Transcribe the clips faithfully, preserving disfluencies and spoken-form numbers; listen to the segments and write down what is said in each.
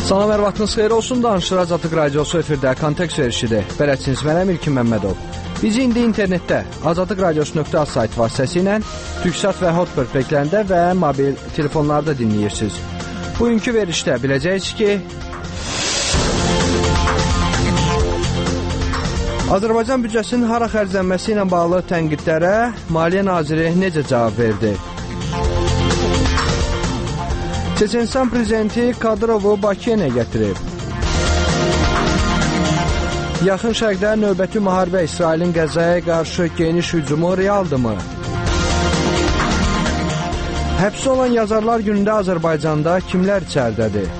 Salam, hər vaxtınız xeyir olsun. Danışır Azadlıq Radiosu efirdə kontekst verişidir. Bələdçiniz mənəm İlkin Məmmədov. Bizi indi internetdə azadlıq radiosu nöqtə az sayt vasitəsilə Türksat və Hotbird beklərində və mobil telefonlarda dinləyirsiniz. Bugünkü verişdə biləcəksiniz ki, Azərbaycan büdcəsinin hara xərclənməsi ilə bağlı tənqidlərə Maliyyə Naziri necə cavab verdi? Çeçenistan prezidenti Kadırovu Bakıya nə gətirib? Yaxın Şərqdə növbəti müharibə İsrailin Qəzzaya qarşı geniş hücumu realdırmı? Həbs olan yazarlar günündə Azərbaycanda kimlər içəridədir?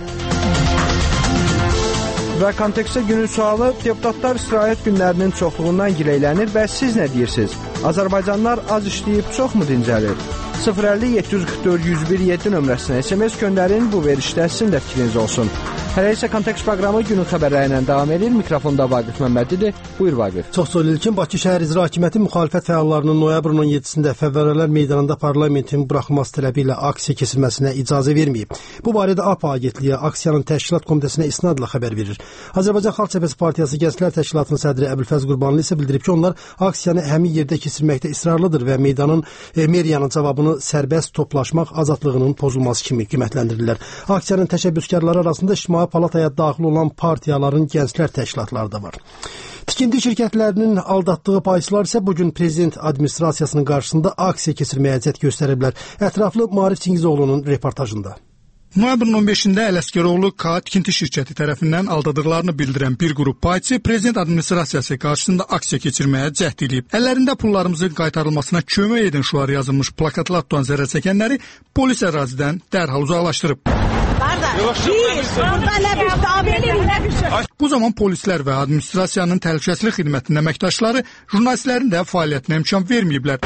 Və kontekstə günün sualı, deputatlar istirahət günlərinin çoxluğundan giləylənir və siz nə deyirsiniz? Azərbaycanlılar az işləyib çoxmu dincəlir? sıfır əlli yeddi yüz qırx dörd yüz bir yeddi nömrəsinə S M S göndərin, bu verişdə sizin də fikriniz olsun. Hələ isə kontekst proqramı günün xəbərləri ilə davam edir. Mikrofonda Vaqif Məmmədlidir. Buyur Vaqif. Çox sağ olun İlkin. Bakı şəhər icra hakimiyyəti müxalifət fəallarının noyabrın on yeddisində Fəvvərələr meydanında parlamentin buraxılması tələbi ilə aksiya keçirilməsinə icazə verməyib. Bu barədə A P A agentliyi aksiyanın təşkilat komitəsinə isnadla xəbər verir. Azərbaycan Xalq Cəbhəsi Partiyası Gənclər Təşkilatının sədri Əbülfəz Qurbanlı isə bildirib ki, onlar aksiyanı həmin yerdə keçirməkdə israrlıdır və meydanın e, meriyanın cavabını sərbəst toplaşmaq azadlığının pozulması kimi qiymətləndirirlər. Aksiyanın təşəbbüskarları arasında İctimai Palataya daxil olan partiyaların gənclər təşkilatları da var. Tikinti şirkətlərinin aldatdığı payçılar isə bugün prezident administrasiyasının qarşısında aksiya keçirməyə cəhd göstəriblər. Ətraflı Maarif Çingizoğlu'nun reportajında. Noyabrın on beşində Ələsgəroğlu K tikinti şirkəti tərəfindən aldadıqlarını bildirən bir qrup payçı prezident administrasiyası qarşısında aksiya keçirməyə cəhd edib. Əllərində pullarımızın qaytarılmasına kömək edin şüarı yazılmış plakatlar tutan zərər çəkənləri polis ərazidən dərhal uzaqlaşdırıb. Bu zaman polislər və administrasiyanın təhlükəsizlik xidmətinin əməkdaşları jurnalistlərin də fəaliyyətinə imkan verməyiblər.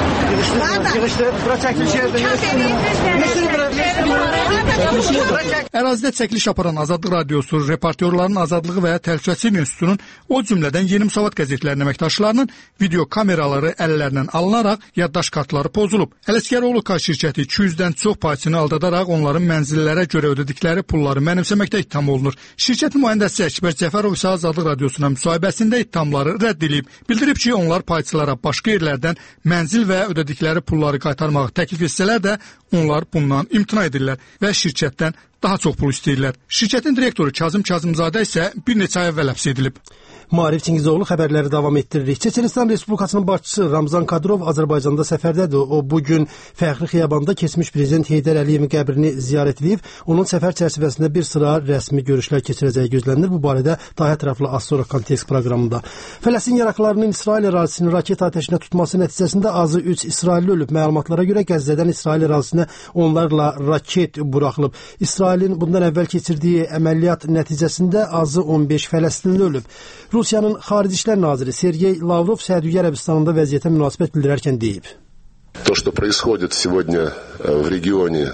Ərazidə çəkiliş aparan Azadlıq Radiosu, Reportyorların Azadlığı və Təhlükəsizlik İnstitutunun, o cümlədən Yeni Müsavat qəzetlərinin əməkdaşlarının video kameraları əllərindən alınaraq yaddaş kartları pozulub. Ələsgəroğlu K şirkəti iki yüzdən çox payçını aldadaraq onların mənzillərə görə ödədikləri pulları mənimsəməkdə ittiham olunur. Şirkətin mühəndəsi Əkbər Cəfərov isə Azadlıq Radiosuna müsahibəsində ittihamları rədd edib. Bildirib ki, onlar payçılara başqa yerlərdən mənzil və ödədikləri pulları qaytarmağı təklif etsələr də onlar bundan imtina edirlər və şirkətdən daha çox pul istəyirlər. Şirkətin direktoru Kazım Kazımzadə isə bir neçə ay əvvəl həbs edilib. Maarif Çingizoğlu xəbərləri davam etdiririk. Çeçenistan Respublikasının başçısı Ramzan Kadyrov Azərbaycanda səfərdədir. O bugün Fəxri Xiyabanda keçmiş prezident Heydər Əliyevin qəbrini ziyarət edib. Onun səfər çərçivəsində bir sıra rəsmi görüşlər keçirəcəyi gözlənilir. Bu barədə daha ətraflı az sonra kontekst proqramında. Fələstin yaraqlarının İsrail ərazisini raket atəşinə tutması nəticəsində azı üç İsrailli ölüb. Məlumatlara görə Qəzzədən İsrail ərazisinə onlarla raket buraxılıb. İsrailin bundan əvvəl keçirdiyi əməliyyat nəticəsində azı on beş Fələstinli ölüb. Rusiyanın Xarici İşlər naziri Sergey Lavrov Səudiyyə Ərəbistanında vəziyyətə münasibət bildirərkən deyib. То, что происходит сегодня в регионе,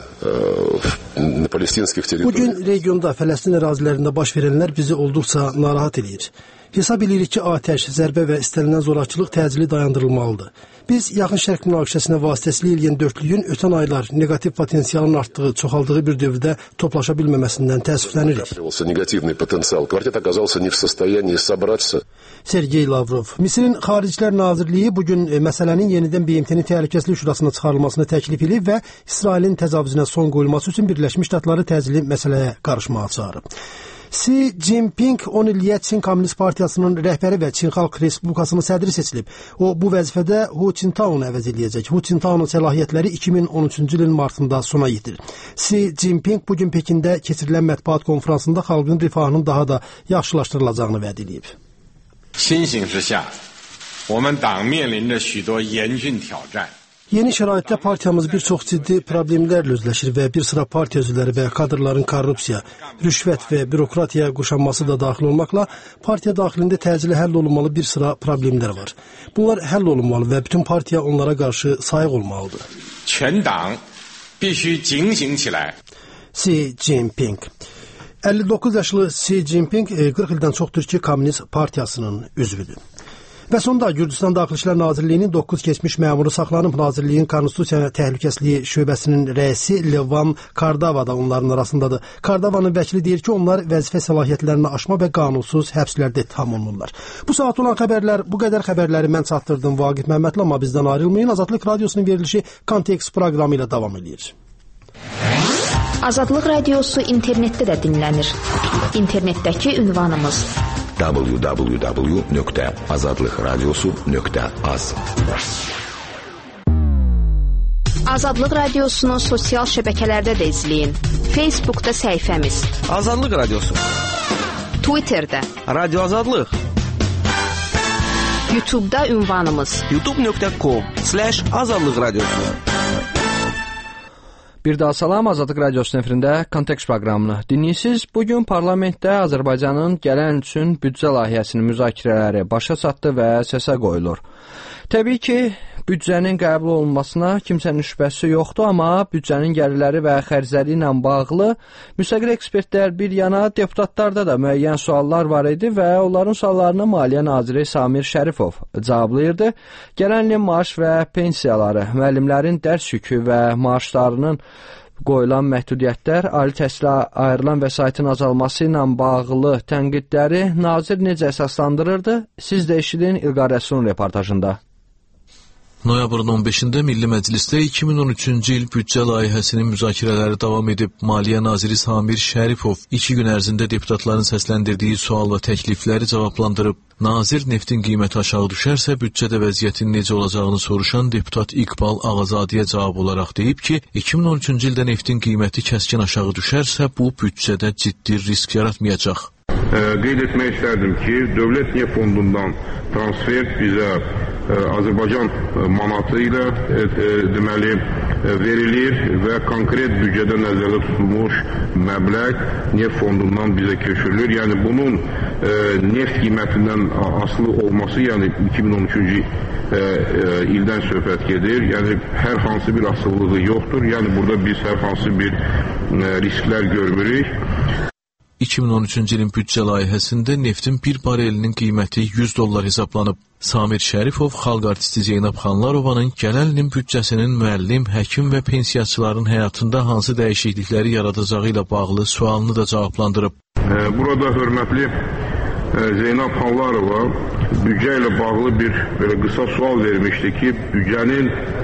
на палестинских территориях. Bugün regionda Fələstin ərazilərində baş verənlər bizi olduqca narahat edir. Hesab edirik ki, atəş, zərbə və istənilən zorakılıq təcili dayandırılmalıdır. Biz Yaxın Şərq münaqişəsinə vasitəsilə eləyən dörtlüyün ötən aylar negativ potensialın artdığı, çoxaldığı bir dövrdə toplaşa bilməməsindən təəssüflənirik. Негативный потенциал. Квартет оказался не в состоянии собраться. Sergey Lavrov. Misirin Xaricilər Nazirliyi bugün məsələnin yenidən B M T-nin Təhlükəsizlik Şurasına çıxarılmasını təklif edib və İsrailin təcavüzünə son qoyulması üçün Birləşmiş Ştatları təcili məsələyə qarışmağa çağırıb. Xi Jinping on illiyə Çin Komünist Partiyasının rəhbəri və Çin Xalq Respublikasının sədri seçilib. O, bu vəzifədə Hu Jintaonu əvəz edəcək. Hu Jintaonun səlahiyyətləri iki min on üçüncü ilin martında sona yetirir. Xi Jinping bugün Pekində keçirilən mətbuat konfransında xalqın rifahının daha da yaxşılaşdırılacağını vəd edib. 新形势下，我们党面临着许多严峻挑战。 Yeni şəraitdə partiyamız bir çox ciddi problemlərlə üzləşir və bir sıra partiya üzvləri və kadrların korrupsiya, rüşvət və bürokratiyaya quşanması da daxil olmaqla partiya daxilində təcili həll olunmalı bir sıra problemlər var. Bunlar həll olunmalı və bütün partiya onlara qarşı sayıq olmalıdır. 全党必须警醒起来。 Xi Jinping. əlli doqquz yaşlı Xi Jinping qırx ildən çoxdur ki, Komünist Partiyasının üzvüdür. Və sonda Gürcüstan Daxili İşlər Nazirliyinin doqquz keçmiş məmuru saxlanıb. Nazirliyin Konstitusiya Təhlükəsizliyi şöbəsinin rəisi Levan Kardava da onların arasındadır. Kardavanın vəkili deyir ki, onlar vəzifə səlahiyyətlərini aşma və qanunsuz həbslərdə ittiham olunurlar. Bu saat olan xəbərlər, bu qədər xəbərləri mən çatdırdım Vaqif Məmmədli, amma bizdən ayrılmayın. Azadlıq Radiosunun verilişi Kontekst proqramı ilə davam edir. Azadlıq Radiosu internetdə də dinlənir. İnternetdəki ünvanımız w w w nöqtə azadlıq radiosu nöqtə az. Azadlıq Radiosunu sosial şəbəkələrdə də izləyin. Facebookda səhifəmiz Azadlıq Radiosu, Twitterdə Radio Azadlıq, YouTube'da ünvanımız youtube nöqtə com slash azadlıq radiosu. Bir daha salam, Azadlıq Radiosunun efirində Kontekst proqramını dinləyirsiniz. Bugün parlamentdə Azərbaycanın gələn üçün büdcə layihəsinin müzakirələri başa çatdı və səsə qoyulur. Təbii ki, büdcənin qəbul olunmasına kimsənin şübhəsi yoxdur, amma büdcənin gəlirləri və xərcləri ilə bağlı müstəqil ekspertlər bir yana, deputatlarda da müəyyən suallar var idi və onların suallarını Maliyyə Naziri Samir Şərifov cavablayırdı. Gələn ilin maaş və pensiyaları, müəllimlərin dərs yükü və maaşlarının qoyulan məhdudiyyətlər, ali təhsilə ayrılan vəsaitin azalması ilə bağlı tənqidləri nazir necə əsaslandırırdı? Siz də eşidin İlqar Rəsulun reportajında. Noyabrın on beşində Milli Məclisdə iki min on üçüncü il büdcə layihəsinin müzakirələri davam edib. Maliyyə Naziri Samir Şərifov iki gün ərzində deputatların səsləndirdiyi sual və təklifləri cavablandırıb. Nazir neftin qiyməti aşağı düşərsə büdcədə vəziyyətin necə olacağını soruşan deputat İqbal Ağazadiyə cavab olaraq deyib ki, iki min on üçüncü ildə neftin qiyməti kəskin aşağı düşərsə bu büdcədə ciddi risk yaratmayacaq. Qeyd etmək istərdim ki, Dövlət Neft Fondundan transfer bizə Azərbaycan manatı ilə deməli verilir və konkret büdcədə nəzərdə tutulmuş məbləğ neft fondundan bizə köçürülür. Yəni bunun neft qiymətindən asılı olması, yəni iki min on üçüncü ildən söhbət gedir. Yəni hər hansı bir asılılığı yoxdur. Yəni burada biz hər hansı bir risklər görmürük. iki min on üçüncü ilin büdcə layihəsində neftin bir barelinin qiyməti yüz dollar hesablanıb. Samir Şərifov xalq artisti Zeynəb Xanlarovanın gələn ilin büdcəsinin müəllim, həkim və pensiyaçıların həyatında hansı dəyişiklikləri yaradacağı ilə bağlı sualını da cavablandırıb. Burada hörmətli Zeynəb Xanlarova büdcə ilə bağlı bir belə qısa sual vermişdi ki, büdcənin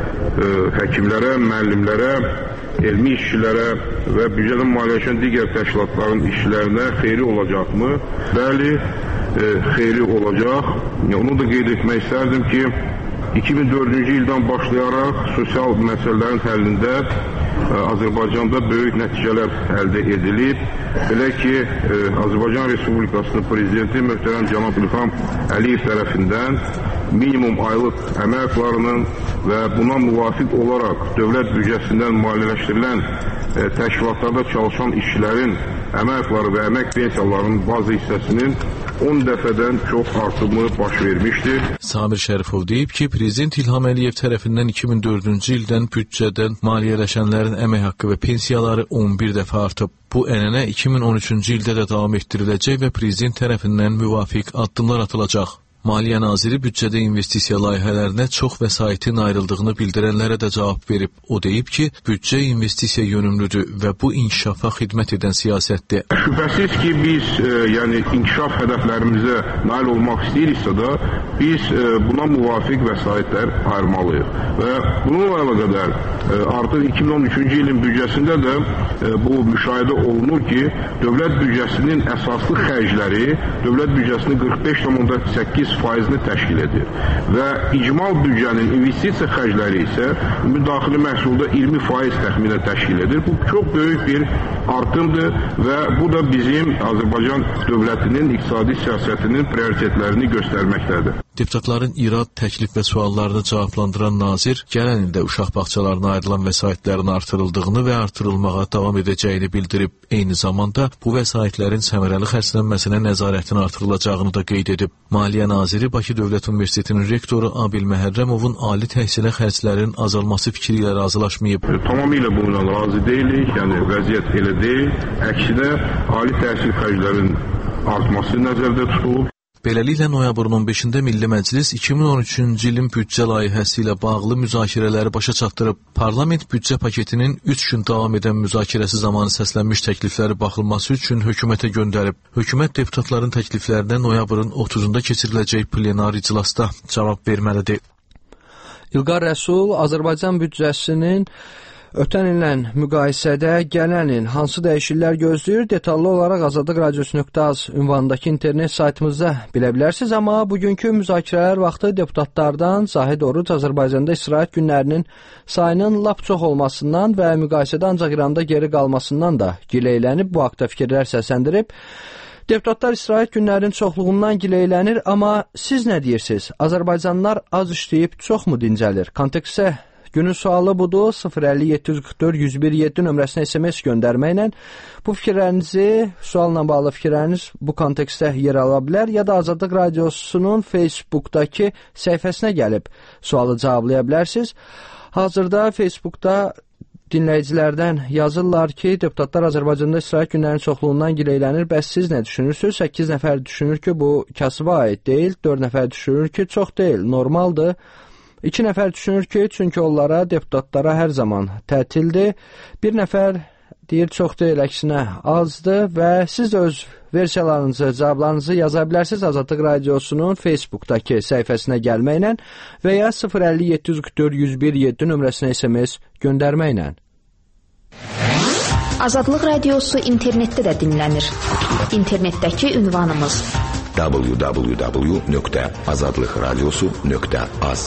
həkimlərə, müəllimlərə, elmi işçilərə və büdcədən maliyyələşən digər təşkilatların işçilərinə xeyri olacaqmı? Bəli, e, xeyri olacaq. Onu da qeyd etmək istərdim ki, iki min dördüncü ildən başlayaraq sosial məsələlərin həllində e, Azərbaycanda böyük nəticələr əldə edilib. Belə ki, e, Azərbaycan Respublikasının Prezidenti möhtərəm cənab İlham Əliyev tərəfindən minimum aylıq əmək haqlarının və buna müvafiq olaraq dövlət büdcəsindən maliyyələşdirilən e, təşkilatlarda çalışan işçilərin əmək haqları və əmək pensiyalarının bazı hissəsinin on dəfədən çox artımı baş vermişdir. Samir Şərifov deyib ki, Prezident İlham Əliyev tərəfindən iki min dördüncü ildən büdcədən maliyyələşənlərin əmək haqqı və pensiyaları on bir dəfə artıb. Bu ənənə iki min on üçüncü ildə də davam etdiriləcək və Prezident tərəfindən müvafiq addımlar atılacaq. Maliyyə Naziri büdcədə investisiya layihələrinə çox vəsaitin ayrıldığını bildirənlərə də cavab verib. O deyib ki, büdcə investisiya yönümlüdür və bu inkişafa xidmət edən siyasətdir. Şübhəsiz ki, biz e, yəni inkişaf hədəflərimizə nail olmaq istəyiriksə də, biz e, buna müvafiq vəsaitlər ayırmalıyıq. Və bununla əlaqədar e, artıq iki min on üçüncü ilin büdcəsində də e, bu müşahidə olunur ki, dövlət büdcəsinin əsaslı xərcləri dövlət büdcəsinin qırx beş nöqtə səkkiz faizini təşkil edir və icmal büdcənin investisiya xərcləri isə müdaxili məhsulda iyirmi faiz təxminən təşkil edir. Bu çox böyük bir artımdır və bu da bizim Azərbaycan dövlətinin iqtisadi siyasətinin prioritetlərini göstərməkdədir. Deputatların irad, təklif və suallarını cavablandıran nazir gələn ildə uşaq bağçalarına ayrılan vəsaitlərin artırıldığını və artırılmağa davam edəcəyini bildirib. Eyni zamanda bu vəsaitlərin səmərəli xərclənməsinə nəzarətin artırılacağını da qeyd edib. Maliyyə Naziri Bakı Dövlət Universitetinin rektoru Abil Məhərrəmovun ali təhsilə xərclərin azalması fikri ilə razılaşmayıb. Tamamilə bununla razı deyilik, yəni vəziyyət elə deyil. Əksinə ali təhsil xərclərinin artması nəzərdə tutulub. Beləliklə, noyabrın on beşində Milli Məclis iki min on üçüncü ilin büdcə layihəsi ilə bağlı müzakirələri başa çatdırıb. Parlament büdcə paketinin üç gün davam edən müzakirəsi zamanı səslənmiş təklifləri baxılması üçün hökumətə göndərib. Hökumət deputatların təkliflərinə noyabrın otuzunda keçiriləcək plenar iclasda cavab verməlidir. İlqar Rəsul Azərbaycan büdcəsinin ötən illə müqayisədə gələn il hansı dəyişikliklər gözləyir? Detallı olaraq azadlıq radiosu nöqtə az ünvanındakı internet saytımızda bilə bilərsiniz. Amma bugünkü müzakirələr vaxtı deputatlardan Zahid Oruc Azərbaycanda istirahət günlərinin sayının lap çox olmasından və müqayisədə ancaq İranda geri qalmasından da gileylənib, bu haqda fikirlər səsləndirib. Deputatlar istirahət günlərinin çoxluğundan gileylənir, amma siz nə deyirsiniz? Azərbaycanlılar az işləyib çoxmu dincəlir? Kontekstə günün sualı budur. sıfır əlli yeddi yüz qırx dörd yüz bir yeddi nömrəsinə S M S göndərməklə bu fikirlərinizi, sualla bağlı fikirləriniz bu kontekstdə yer ala bilər, ya da Azadlıq Radiosunun Facebook'dakı səhifəsinə gəlib sualı cavablaya bilərsiniz. Hazırda Facebook'da dinləyicilərdən yazırlar ki, deputatlar Azərbaycanda istirahət günlərinin çoxluğundan gileylənir. Bəs siz nə düşünürsünüz? səkkiz nəfər düşünür ki, bu kasıba aid deyil. dörd nəfər düşünür ki, çox deyil, normaldır. İki nəfər düşünür ki, çünki onlara, deputatlara hər zaman tətildir. Bir nəfər deyir, çox deyil, əksinə azdır və siz də öz versiyalarınızı, cavablarınızı yaza bilərsiniz Azadlıq Radiosunun Facebook'dakı səhifəsinə gəlməklə və ya sıfır əlli yeddi yüz qırx dörd yüz bir yeddi nömrəsinə S M S göndərməklə. Azadlıq Radiosu internetdə də dinlənir. İnternetdəki ünvanımız w w w nöqtə azadlıq radiosu nöqtə az.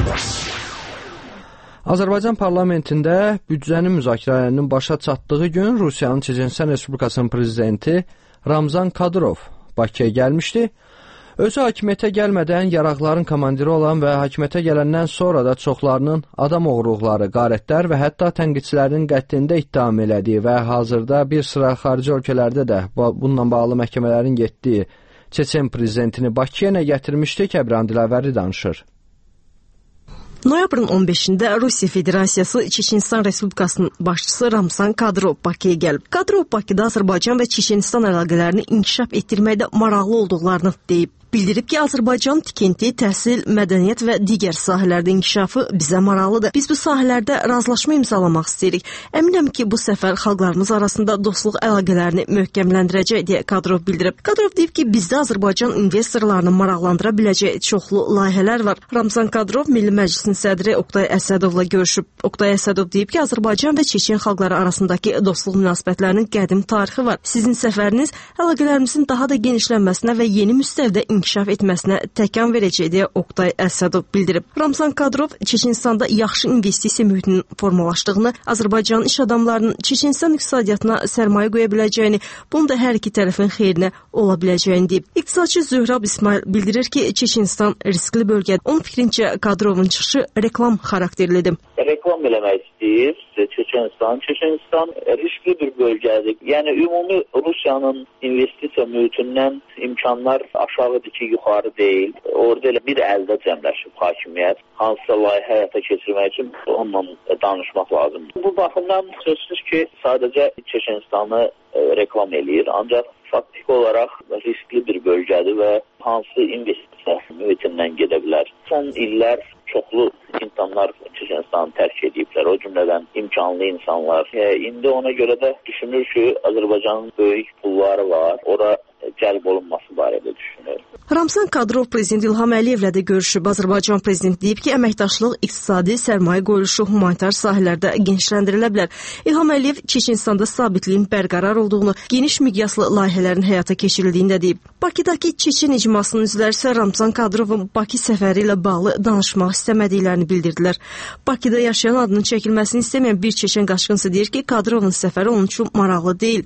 Azərbaycan parlamentində büdcənin müzakirələrinin başa çatdığı gün Rusiyanın Çeçenistan Respublikasının prezidenti Ramzan Kadyrov Bakıya gəlmişdi. Özü hakimiyyətə gəlmədən yaraqların komandiri olan və hakimiyyətə gələndən sonra da çoxlarının adam oğurluqları, qarətlər və hətta tənqidçilərin qətlində ittiham elədiyi və hazırda bir sıra xarici ölkələrdə də bununla bağlı məhkəmələrin getdiyi Çeçen prezidentini Bakıya nə gətirmişdi? Kəbran Dilavəri danışır. Noyabrın on beşində Rusiya Federasiyası Çeçenistan Respublikasının başçısı Ramzan Kadyrov Bakıya gəlib. Kadyrov Bakıda Azərbaycan və Çeçenistan əlaqələrini inkişaf etdirməkdə maraqlı olduqlarını deyib. Bildirib ki, Azərbaycan tikinti, təhsil, mədəniyyət və digər sahələrdə inkişafı bizə maraqlıdır. Biz bu sahələrdə razılaşma imzalamaq istəyirik. Əminəm ki, bu səfər xalqlarımız arasında dostluq əlaqələrini möhkəmləndirəcək deyə Kadyrov bildirib. Kadyrov deyib ki, bizdə Azərbaycan investorlarını maraqlandıra biləcək çoxlu layihələr var. Ramzan Kadyrov Milli Məclisin sədri Oqtay Əsədovla görüşüb. Oqtay Əsədov deyib ki, Azərbaycan və Çeçen xalqları arasındakı dostluq münasibətlərinin qədim tarixi var. Sizin səfəriniz əlaqələrimizin daha da genişlənməsinə və yeni müstəvidə inkişaf etməsinə təkan verəcək deyə Oqtay Əsədov bildirib. Ramzan Kadyrov Çeçenistanda yaxşı investisiya mühitinin formalaşdığını, Azərbaycan iş adamlarının Çeçenistan iqtisadiyyatına sərmayə qoya biləcəyini, bunun da hər iki tərəfin xeyrinə ola biləcəyini deyib. İqtisadçı Zöhrab İsmail bildirir ki, Çeçenistan riskli bölgədir. Onun fikrincə Kadyrovun çıxışı reklam xarakterlidir. Reklam eləmək istəyir Çeçenistan. Çeçenistan riskli bir bölgədir. Yəni ümumi Rusiyanın investisiya mühitindən imkanlar aşağıdır ki, yuxarı deyil. Orada elə bir əldə cəmləşib hakimiyyət. Hansısa layihə həyata keçirmək üçün onunla danışmaq lazımdır. Bu baxımdan sözsüz ki, sadəcə Çeçenistanı reklam eləyir. Ancaq faktiki olaraq riskli bir bölgədir və hansı investisiya mühitindən gedə bilər. Son illər çoxlu insanlar Çeçenistanı tərk ediblər, o cümlədən imkanlı insanlar. E, indi ona görə də düşünür ki, Azərbaycanın böyük pulları var, ora cəlb olunması barədə düşünür. Ramzan Kadyrov prezident İlham Əliyevlə də görüşüb. Azərbaycan prezidenti deyib ki, əməkdaşlıq iqtisadi, sərmayə qoyuluşu humanitar sahələrdə genişləndirilə bilər. İlham Əliyev Çeçenistanda sabitliyin bərqərar olduğunu, geniş miqyaslı layihələrin həyata keçirildiyini də deyib. Bakıdakı Çeçen icmasının üzvləri isə Ramzan Kadyrovun Bakı səfəri ilə bağlı danışmaq istəmədiklərini bildirdilər. Bakıda yaşayan adının çəkilməsini istəməyən bir Çeçen qaçqınsı deyir ki, Kadrovun səfəri onun üçün maraqlı deyil.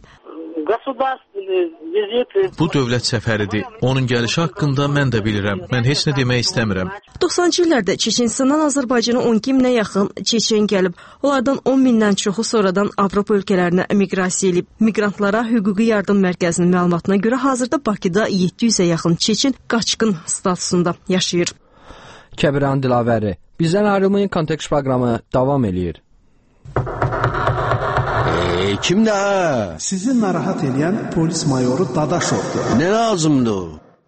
Bu dövlət səfəridir. Onun gəlişi haqqında mən də bilirəm. Mən heç nə demək istəmirəm. doxsanıncı illərdə Çeçenistandan Azərbaycana on iki minə yaxın Çeçen gəlib. Onlardan on mindən çoxu sonradan Avropa ölkələrinə miqrasiya edib. Miqrantlara hüquqi yardım mərkəzinin məlumatına görə hazırda Bakıda yeddi yüzə yaxın Çeçen qaçqın statusunda yaşayır. Kəbran Dilavəri. Bizdən ayrılmayın, kontekst proqramı davam eləyir. Kimdə? Sizi narahat edən polis mayoru Dadaşovdur. Nə lazımdır?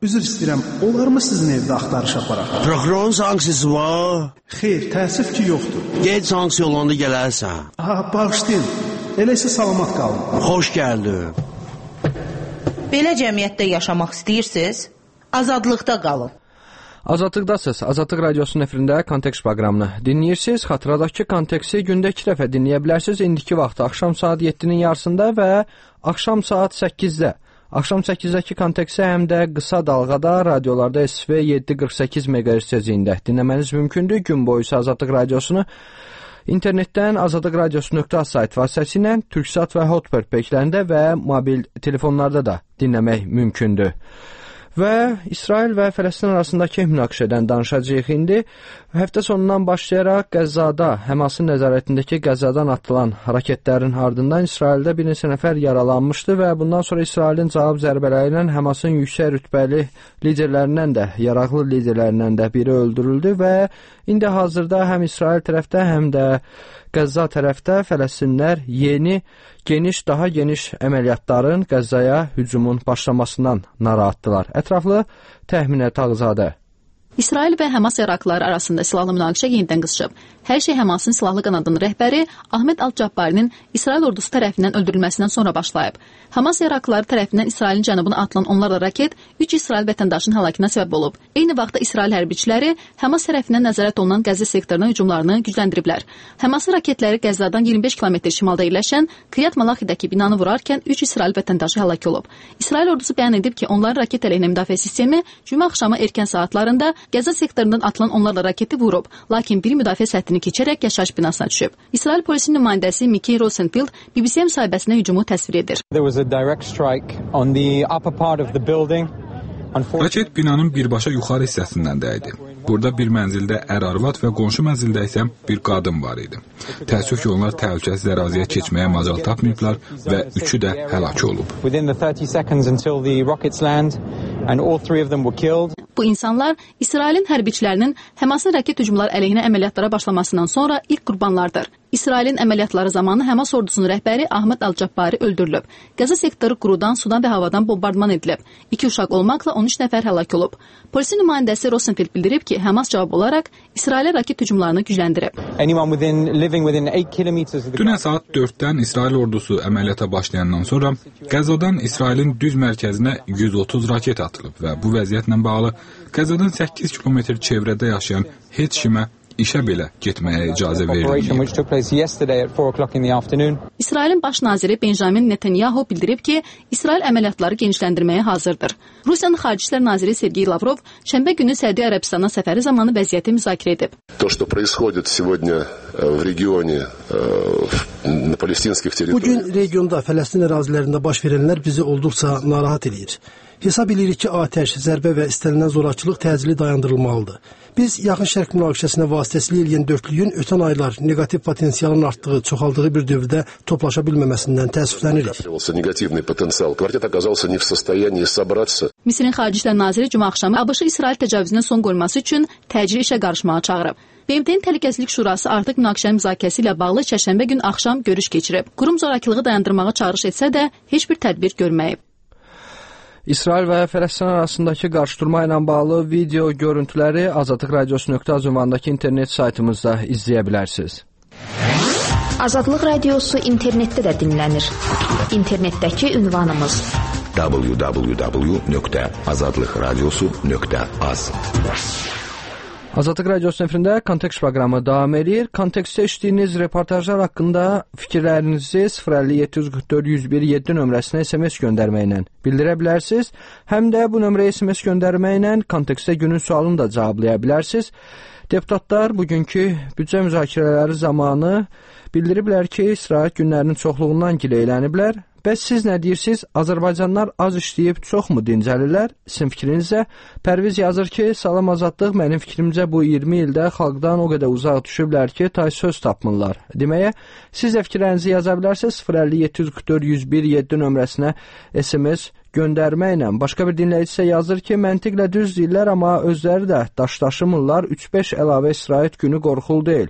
Üzr istəyirəm, olarmı sizin evdə axtarış aparaq? Prokurorun sanksiyası var. Xeyr, təəssüf ki, yoxdur. Gec sanksiya olanda gələrsən. Ha, bağışlayın. Elə isə salamat qalın. Xoş gəldin. Belə cəmiyyətdə yaşamaq istəyirsiniz? Azadlıqda qalın. Azadlıqdasınız. Azadlıq Radiosunun efirində Kontekst proqramını dinləyirsiniz. Xatırladaq ki, Konteksti gündə iki dəfə dinləyə bilərsiniz. İndiki vaxtda axşam saat yeddinin yarısında və axşam saat səkkizdə. Axşam səkizdəki Konteksti həm də qısa dalğada radiolarda S V yeddi qırx səkkiz meqahertz tezliyində dinləməniz mümkündür. Gün boyu isə Azadlıq Radiosunu internetdən azadlıq radiosu nöqtə az sayt vasitəsilə Türksat və Hotbird peykilərində və mobil telefonlarda da dinləmək mümkündür. Və İsrail və Fələstin arasındakı münaqişədən danışacağıq indi. Həftə sonundan başlayaraq Qəzzada, Həmasın nəzarətindəki Qəzzadan atılan raketlərin ardından İsraildə bir neçə nəfər yaralanmışdı və bundan sonra İsrailin cavab zərbələri ilə Həmasın yüksək rütbəli liderlərindən də, yaraqlı liderlərindən də biri öldürüldü və indi hazırda həm İsrail tərəfdə, həm də Qəzza tərəfdə Fələstinlər yeni, geniş, daha geniş əməliyyatların Qəzzaya hücumun başlamasından narahatdılar. Ətraflı Təxminə Tağzadə. İsrail və Həmas yaraqlıları arasında silahlı münaqişə yenidən qızışıb. Hər şey Həmasın silahlı qanadının rəhbəri Ahmed Al-Cabbarinin İsrail ordusu tərəfindən öldürülməsindən sonra başlayıb. Həmas yaraqlıları tərəfindən İsrailin cənubuna atılan onlarla raket üç İsrail vətəndaşının həlakına səbəb olub. Eyni vaxtda İsrail hərbiçiləri Həmas tərəfindən nəzarət olunan Qəzza sektoruna hücumlarını gücləndiriblər. Həmasın raketləri Qəzzadan iyirmi beş kilometr şimalda yerləşən Kiryat Malakidəki binanı vurarkən üç İsrail vətəndaşı həlak olub. İsrail ordusu bəyan edib ki, onların raket əleyhinə müdafiə sistemi cümə axşamı erkən saatlarında Qəzza sektorundan atılan onlarla raketi vurub, lakin biri müdafiə səthini keçərək yaşayış binasına düşüb. İsrail polisinin nümayəndəsi Mickey Rosenfield B B C müsahibəsində hücumu təsvir edir. Raket binanın birbaşa yuxarı hissəsindən dəydi. Burada bir mənzildə ər-arvad və qonşu mənzildə isə bir qadın var idi. Təəssüf ki, onlar təhlükəsiz əraziyə keçməyə macal tapmayıblar və üçü də həlak olub. Bu insanlar İsrailin hərbiçilərinin Həmasın raket hücumları əleyhinə əməliyyatlara başlamasından sonra ilk qurbanlardır. İsrailin əməliyyatları zamanı Həmas ordusunun rəhbəri Ahmed Al-Cabbari öldürülüb. Qəzza sektoru qurudan, sudan və havadan bombardman edilib. İki uşaq olmaqla on üç nəfər həlak olub. Polisin nümayəndəsi Rosenfield bildirib ki, Həmas cavab olaraq İsrailə raket hücumlarını gücləndirib. Dünən saat dörddən İsrail ordusu əməliyyata başlayandan sonra Qəzzadan İsrailin düz mərkəzinə yüz otuz raket atılıb və bu vəziyyətlə bağlı Qəzzadan səkkiz kilometr çevrədə yaşayan heç kimə işə belə getməyə icazə verilməyib. İsrailin baş naziri Benjamin Netanyahu bildirib ki, İsrail əməliyyatları genişləndirməyə hazırdır. Rusiyanın Xarici İşlər naziri Sergey Lavrov şənbə günü Səudiyyə Ərəbistanına səfəri zamanı vəziyyəti müzakirə edib. То, что происходит сегодня в регионе, на палестинских территориях. Bugün regionda Fələstin ərazilərində baş verənlər bizi olduqca narahat edir. Hesab edirik ki, atəş, zərbə və istənilən zorakılıq təcili dayandırılmalıdır. Biz Yaxın Şərq münaqişəsinə vasitəsilə eləyən dörtlüyün ötən aylar neqativ potensialın artdığı, çoxaldığı bir dövrdə toplaşa bilməməsindən təəssüflənirik. Misirin Xarici İşlər naziri cümə axşamı ABŞ İsrail təcavüzünə son qoyulması üçün təcili işə qarışmağa çağırıb. B M T-nin Təhlükəsizlik Şurası artıq münaqişənin müzakirəsi ilə bağlı çərşənbə gün axşam görüş keçirib. Qurum zorakılığı dayandırmağa çağırış etsə də heç bir tədbir görməyib. İsrail və Fələstin arasındakı qarşıdurma ilə bağlı video görüntüləri azadlıq radiosu nöqtə az ünvanındakı internet saytımızda izləyə bilərsiniz. Azadlıq radiosu internetdə də dinlənir. İnternetdəki ünvanımız w w w nöqtə azadlıq radiosu nöqtə az. Azadlıq Radiosunun efirində Kontekst proqramı davam edir. Kontekstdə eşitdiyiniz reportajlar haqqında fikirlərinizi sıfır əlli yeddi yüz qırx dörd yüz bir yeddi nömrəsinə S M S göndərməklə bildirə bilərsiniz. Həm də bu nömrəyə S M S göndərməklə kontekstdə günün sualını da cevablaya bilərsiniz. Deputatlar bugünkü büdcə müzakirələri zamanı bildiriblər ki, istirahət günlərinin çoxluğundan gileyləniblər. Bəs siz nə deyirsiniz? Azərbaycanlar az işləyib çoxmu dincəlirlər? Sizin fikrinizə Pərviz yazır ki, salam azadlıq, mənim fikrimcə bu iyirmi ildə xalqdan o qədər uzaq düşüblər ki, tay söz tapmırlar. Deməyə, siz də fikirlərinizi yaza bilərsiniz sıfır əlli yeddi yüz qırx dörd yüz bir yeddi nömrəsinə S M S göndərməklə. Başqa bir dinləyici isə yazır ki, məntiqlə düz deyirlər, amma özləri də daş daşımırlar. üç beş əlavə istirahət günü qorxulu deyil.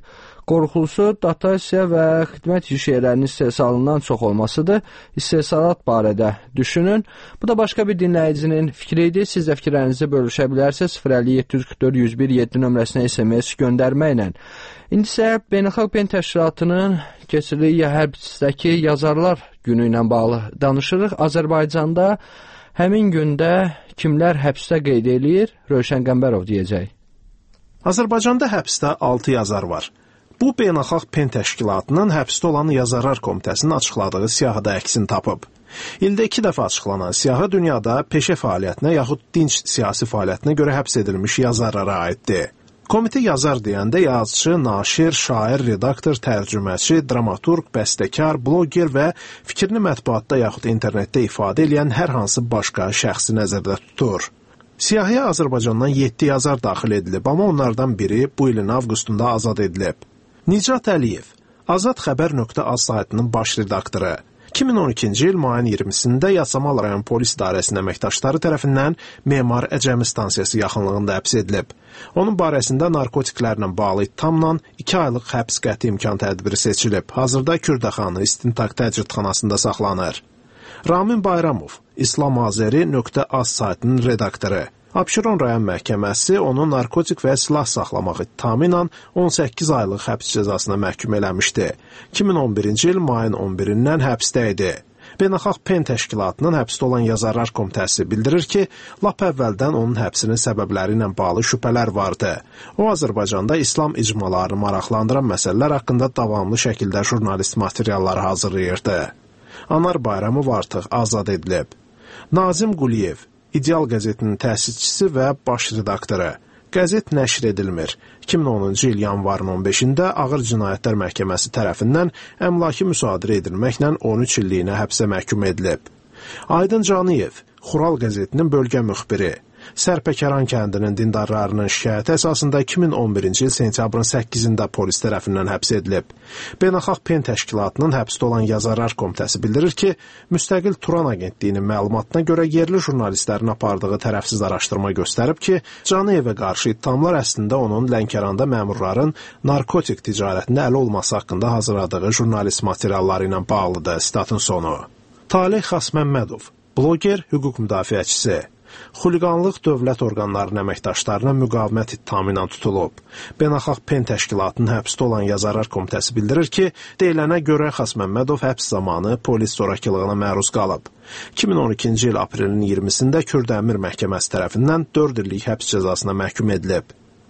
Qorxulusu dotasiya və xidmət işyerlərinin istehsalından çox olmasıdır. İstehsalat barədə düşünün. Bu da başqa bir dinləyicinin fikri idi. Siz də fikirlərinizi bölüşə bilərsiniz. sıfır əlli yeddi yüz qırx dörd yüz bir yeddi nömrəsinə S M S göndərməklə. İndi isə Beynəlxalq Pen Təşkilatının keçirdiyi həbsdəki yazarlar günü ilə bağlı danışırıq. Azərbaycanda həmin gündə kimlər həbsdə qeyd eləyir? Rövşən Qəmbərov deyəcək. Azərbaycanda həbsdə altı yazar var. Bu, Beynəlxalq Pen Təşkilatının həbsdə olan Yazarlar Komitəsinin açıqladığı siyahıda əksini tapıb. İldə iki dəfə açıqlanan siyahı dünyada peşə fəaliyyətinə yaxud dinc siyasi fəaliyyətinə görə həbs edilmiş yazarlara aiddir. Komitə yazar deyəndə yazıcı, naşir, şair, redaktor, tərcüməçi, dramaturq, bəstəkar, bloger və fikrini mətbuatda yaxud internetdə ifadə edən hər hansı başqa şəxsi nəzərdə tutur. Siyahıya Azərbaycandan yeddi yazar daxil edilib, amma onlardan biri bu ilin avqustunda azad edilib. Nicat Əliyev, Azad Xəbər nöqtə az saytının baş redaktoru. iki min on ikinci il mayın iyirmisində Yasamal rayon polis idarəsinin əməkdaşları tərəfindən Memar Əcəmi stansiyası yaxınlığında həbs edilib. Onun barəsində narkotiklərlə bağlı ittihamla iki aylıq həbs qəti imkan tədbiri seçilib. Hazırda Kürdəxanı İstintaq Təcridxanasında saxlanır. Ramin Bayramov, İslam Azəri nöqtə az saytının redaktoru. Abşeron rayon məhkəməsi onu narkotik və silah saxlamaq ittihamı ilə on səkkiz aylıq həbs cəzasına məhkum eləmişdi. iki min on birinci il mayın on birindən həbsdə idi. Beynəlxalq Pen Təşkilatının həbsdə olan Yazarlar Komitəsi bildirir ki, lap əvvəldən onun həbsinin səbəbləri ilə bağlı şübhələr vardı. O, Azərbaycanda İslam icmalarını maraqlandıran məsələlər haqqında davamlı şəkildə jurnalist materialları hazırlayırdı. Anar Bayramov artıq azad edilib. Nazim Quliyev, İdeal qəzetinin təsisçisi və baş redaktoru. Qəzet nəşr edilmir. iki min onuncu il yanvarın on beşində Ağır Cinayətlər Məhkəməsi tərəfindən əmlaki müsadirə edilməklə on üç illiyinə həbsə məhkum edilib. Aydın Caniyev, Xural qəzetinin bölgə müxbiri. Sərpəkəran kəndinin dindarlarının şikayəti əsasında iki min on birinci il sentyabrın səkkizində polis tərəfindən həbs edilib. Beynəlxalq Pen Təşkilatının həbsdə olan Yazarlar Komitəsi bildirir ki, müstəqil Turan agentliyinin məlumatına görə yerli jurnalistlərin apardığı tərəfsiz araşdırma göstərib ki, Caniyevə qarşı ittihamlar əslində onun Lənkəranda məmurların narkotik ticarətində əli olması haqqında hazırladığı jurnalist materialları ilə bağlıdır. Statın sonu. Talih Xasməmmədov, bloger, hüquq müdafiəçisi. Xuliqanlıq dövlət orqanlarının əməkdaşlarına müqavimət ittihamı ilə tutulub. Beynəlxalq Pen Təşkilatının həbsdə olan Yazarlar Komitəsi bildirir ki, deyilənə görə Xasməmmədov həbs zamanı polis zorakılığına məruz qalıb. iki min on ikinci il aprelin iyirmisində Kürdəmir Məhkəməsi tərəfindən dörd illik həbs cəzasına məhkum edilib.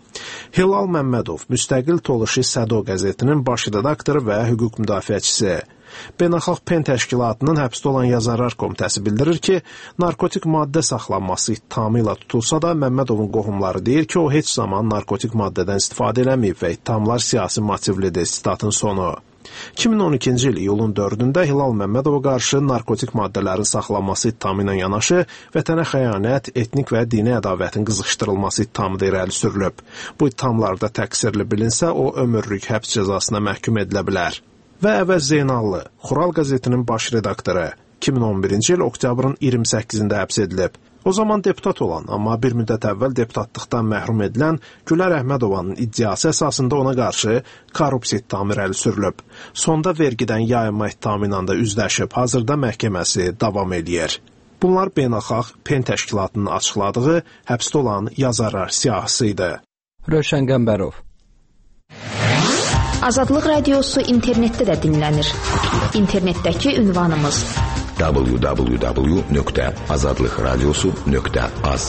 Hilal Məmmədov, müstəqil Toluşi Sədo qəzetinin baş redaktoru və hüquq müdafiəçisi. Beynəlxalq Pen Təşkilatının həbsdə olan Yazarlar Komitəsi bildirir ki, narkotik maddə saxlanması ittihamı ilə tutulsa da Məmmədovun qohumları deyir ki, o heç zaman narkotik maddədən istifadə eləməyib və ittihamlar siyasi motivlidir. Statın sonu. iki min on ikinci il iyulun dördündə Hilal Məmmədova qarşı narkotik maddələrin saxlanması ittihamı ilə yanaşı vətənə xəyanət, etnik və dini ədavətin qızışdırılması ittihamı da irəli sürülüb. Bu ittihamlarda təqsirli bilinsə, o ömürlük həbs cəzasına məhkum edilə bilər. Və Əvəz Zeynallı, Xural qəzetinin baş redaktoru, iki min on birinci il oktyabrın iyirmi səkkizində həbs edilib. O zaman deputat olan, amma bir müddət əvvəl deputatlıqdan məhrum edilən Gülər Əhmədovanın iddiası əsasında ona qarşı korrupsiya ittihamı irəli sürülüb. Sonda vergidən yayınma ittihamı ilə də üzləşib, hazırda məhkəməsi davam edir. Bunlar Beynəlxalq Pen Təşkilatının açıqladığı həbsdə olan yazarlar siyahısı idi. Rövşən Qəmbərov. Azadlıq Radiosu internetdə də dinlənir. İnternetdəki ünvanımız w w w nöqtə azadlıq radiosu nöqtə az.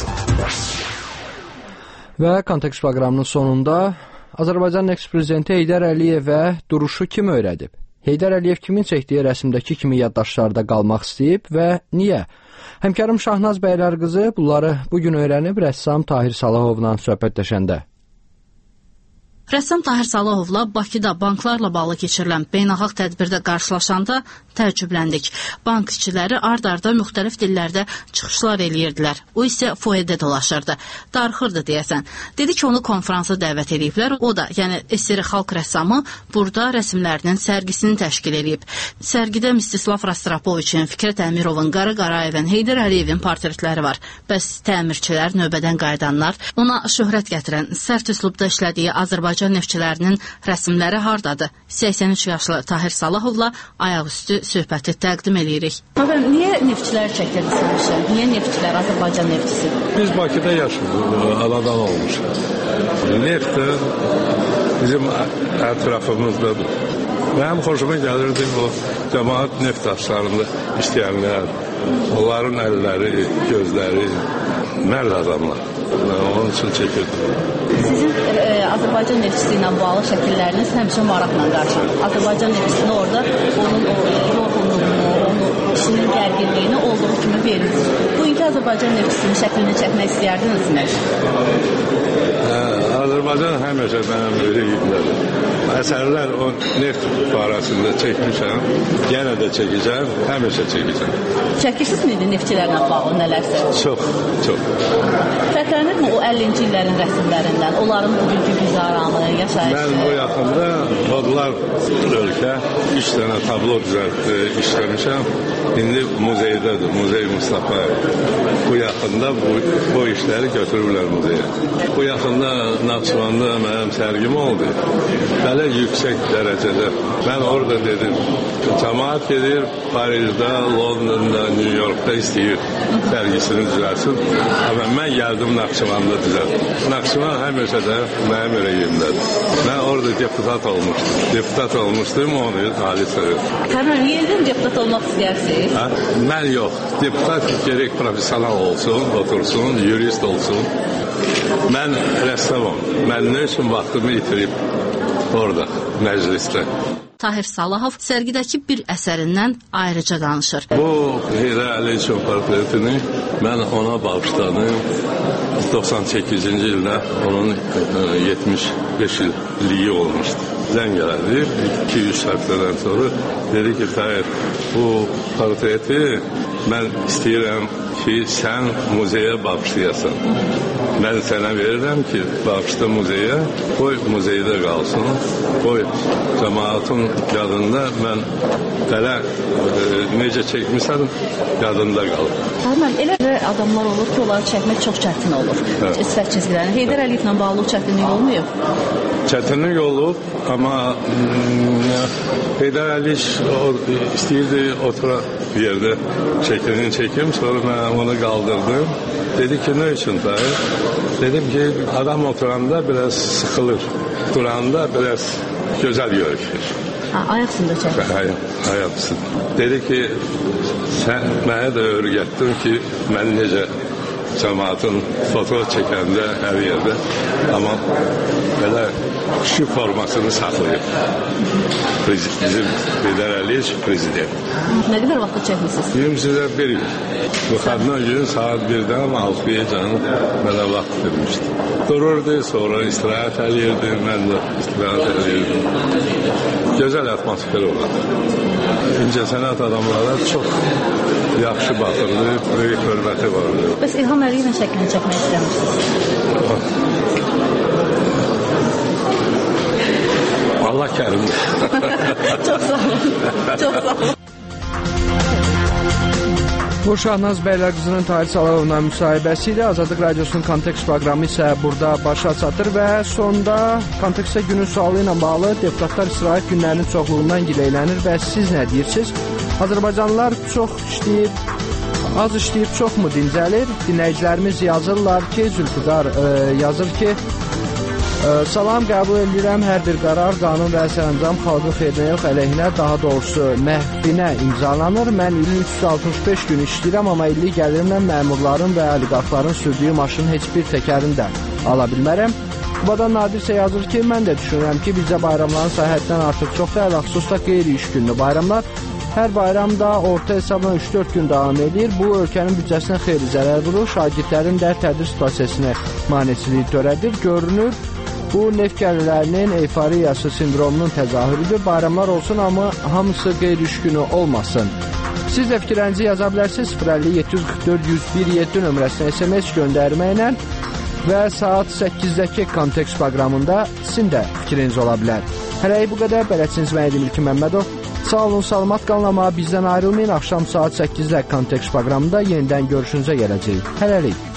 Və kontekst proqramının sonunda Azərbaycan eks-prezidenti Heydər Əliyevə duruşu kim öyrədib? Heydər Əliyev kimin çəkdiyi rəsmdəki kimi yaddaşlarda qalmaq istəyib və niyə? Həmkarım Şahnaz Bəylər qızı bunları bugün öyrənib rəssam Tahir Salahovla söhbətləşəndə. Rəssam Tahir Salahovla Bakıda banklarla bağlı keçirilən beynəlxalq tədbirdə qarşılaşanda təəccübləndik. Bank işçiləri ard-arda müxtəlif dillərdə çıxışlar eləyirdilər. O isə foyedə dolaşırdı. Darıxırdı deyəsən. Dedi ki, onu konferansa dəvət ediblər. O da, yəni S S R xalq rəssamı burada rəsmlərinin sərgisini təşkil edib. Sərgidə Mstislav Rastropoviçin, Fikrət Əmirovun, Qara Qarayevin, Heydər Əliyevin portretləri var. Bəs təmirçilər, növbədən qayıdanlar, ona şöhrət gətirən, sərt üslubda işlədiyi Azərbaycan Azərbaycan neftçilərinin rəsmləri hardadır? səksən üç yaşlı Tahir Salahovla ayaqüstü söhbəti təqdim edirik. Məgər niyə neftçilər çəkirdiniz? Niyə neftçilər Azərbaycan neftçisi? Biz Bakıda yaşıyoruz, anadan olmuşuz. Neft bizim ətrafımızdadır. Mənim xoşuma gəlirdi o cəmaat neft daşlarında işləyənlər, onların əlləri, gözləri, mərd adamlar. Onun üçün çəkirdim. Sizin e, Azərbaycan neftçisi ilə bağlı şəkilləriniz həmişə maraqla qarşılanır. Azərbaycan neftçisini orada onun o yorğunluğunu, onun işinin gərginliyini olduğu kimi verirsiniz. Bugünkü Azərbaycan neftçisinin şəklini çəkmək istəyərdinizmi? Hə, Azərbaycan həmişə mənim ürəyimdədir. Əsərlər o neft barəsində çəkmişəm, yenə də çəkəcəm, həmişə çəkəcəm. Çəkirsiniz miydi neftçilərlə bağlı nələrsə? Çox, çox. Fərqlənirmi o əllinci illərin rəsmlərindən, onların bugünkü güzaranı, yaşayışı? Mən bu yaxında Bodlar ölkə üç dənə tablo düzəltdi, işləmişəm. İndi muzeydədir, Muzey Mustafa. Bu yaxında bu, bu işləri götürürlər muzeyə. Bu yaxında Naxçıvanda mənim sərgim oldu. Belə yüksək dərəcədə. Mən orada dedim, cəmaat gedir Parisdə, Londonda, New Yorkda istəyir sərgisini düzəlsin. Amma mən gəldim Naxçıvanda düzəltdim. Naxçıvan həmişə də mənim ürəyimdədir. Mən orada deputat olmuşdum. Deputat olmuşdum, onu hadisə. Həmən yerdən deputat olmaq istəyirsiniz? Hə? Mən yox. Deputat gerek profesional olsun, otursun, jurist olsun. Mən rəssamam. Mən nə üçün vaxtımı itirib orada, məclisdə. Tahir Salahov sərgidəki bir əsərindən ayrıca danışır. Bu Heydər Əliyev portretini mən ona bağışladım. doxsan səkkizinci ildə onun yetmiş beş illiyi olmuşdu. Zəng gəldi, iki üç həftədən sonra dedi ki, Tahir, bu portreti mən istəyirəm ki, sən muzeyə bağışlayasan. Mən sənə verirəm ki, bağışla muzeyə, qoy muzeydə qalsın, qoy cəmaatın yadında mən belə e, necə çəkmişəm, yadında qalır. Həmən, elə adamlar olur ki, onları çəkmək çox çətin olur. Evet. Səhv çizgilərini. Heydər Əliyevlə bağlı çətinlik olmuyor? Çətinlik olub, amma Heydər Əliyev istəyirdi otura bir yerdə şəklini çəkim, sonra mən onu qaldırdım. Dedi ki, nə üçün Tahir? Dedim ki, adam oturanda biraz sıxılır, duranda biraz gözəl görükür. Ha, ayaq üstündə çəkir. Ayaq, ayaq üstündə. Dedi ki, sən mənə də öyrətdin ki, mən necə cəmaatın foto çəkəndə hər yerdə, amma belə kişi formasını saxlayıb. Bizim Heydər Əliyev prezident. Nə qədər vaxtda çəkmişsiniz? Deyim sizə bir il. Bu xadına gün saat birdən altıya canım belə vaxt vermişdi. Dururdu, sonra istirahət eləyirdi, mən də istirahət eləyirdim. Gözəl atmosfer olurdu. İncəsənət adamlara çox yaxşı baxırdı, böyük hörməti vardı. Bəs İlham Əliyevlə şəklini çəkmək istəmişsiniz? Allah kərimdir. Çox sağ olun. Çox sağ olun. Bu Şahnaz Bəylərqızının Tahir Salahovla müsahibəsi ilə Azadlıq Radiosunun Kontekst proqramı isə burada başa çatır və sonda kontekstdə günün sualı ilə bağlı deputatlar istirahət günlərinin çoxluğundan gileylənir və siz nə deyirsiniz? Azərbaycanlılar çox işləyib, az işləyib, çox mu dincəlir? Dinləyicilərimiz yazırlar ki, Zülfüqar e, yazır ki, salam, qəbul edirəm, hər bir qərar, qanun və sərəncam xalqın xeyrinə yox, əleyhinə, daha doğrusu məhvinə imzalanır. Mən ilin üç yüz altmış beş gün işləyirəm, amma illik gəlirimlə məmurların və oliqarxların sürdüyü maşının heç bir təkərini də ala bilmərəm. Qubadan Nadir isə yazır ki, mən də düşünürəm ki, bizdə bayramların sayı həddən artıq çox da, xüsusda qeyri-iş günlü bayramlar. Hər bayramda orta hesabla üç dörd gün davam edir. Bu, ölkənin büdcəsinə xeyli zərər vurur, şagirdlərin də tədris prosesini maneçiliyi törədir. Görünür, bu neft gəlirlərinin eyfariyası sindromunun təzahürüdür. Bayramlar olsun, amma hamısı qeyri-iş günü olmasın. Siz də fikirlərinizi yaza bilərsiniz. sıfır əlli yeddi yüz qırx dörd yüz bir yeddi nömrəsinə S M S göndərməklə və saat səkkizdəki Kontekst proqramında sizin də fikriniz ola bilər. Hələlik bu qədər. Bələdçiniz mən Edim İlkin Məmmədov. Sağ olun, salamat qalın, amma bizdən ayrılmayın. Axşam saat səkkizdə Kontekst proqramında yenidən görüşünüzə gələcəyik. Hələlik.